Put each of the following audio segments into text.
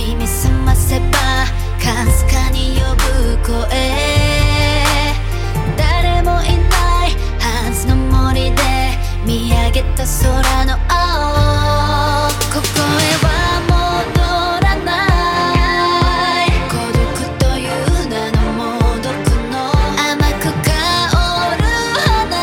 耳すませばかすかに呼ぶ声、誰もいないはずの森で見上げた空の青、ここへは戻らない、孤独という名の猛毒の甘く香る花、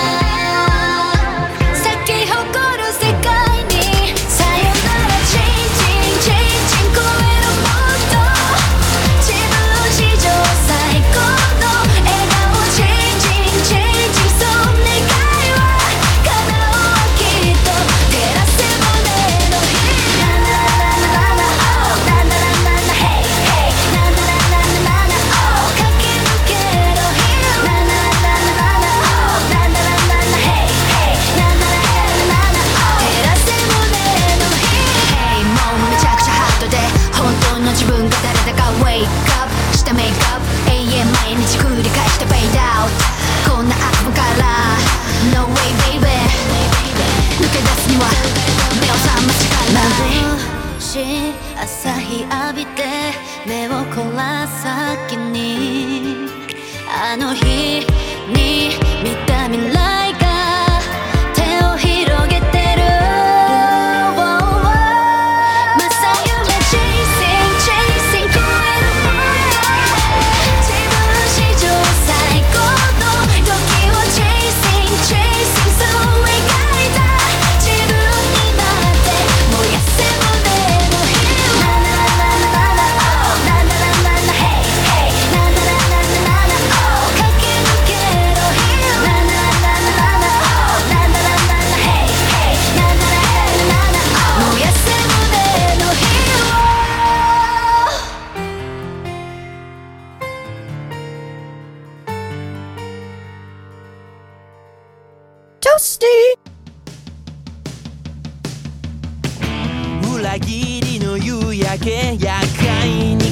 咲き誇る世界にさよなら、チェンジンチェンジン超えるもっと自分史上最高の笑顔、チェンジンチェンジンそん願いは叶うわきっと照らせ胸の火、ナナナナナオーナナナナヘイヘイナナナナナオー駆け抜けろヒーロー、ナナナナナオーナナナナヘイヘイナナナナオー照らせ胸の火、ヘイもうめちゃくちゃハートで本当の自分が誰だか Wake up したメイクアップ、永遠毎日繰り返して Fade out、 こんな悪夢から No way baby、 抜け出すには目を覚ましかない眩しい朝日浴びて目を凝らす先にあの日に見た未来が手を広げてる、まさ夢 Chasing Chasing 超えるもの、自分史上最高の時を Chasing Chasing そう描いた自分になって燃やせ胸の火、ナナナナナオーナナナナヘイヘイナナナナナオー駆け抜けろヒーロー、ナナナナナオーナナナナヘイヘイナナナナオー燃やせ胸の火を裏切りの夕焼け、夜会に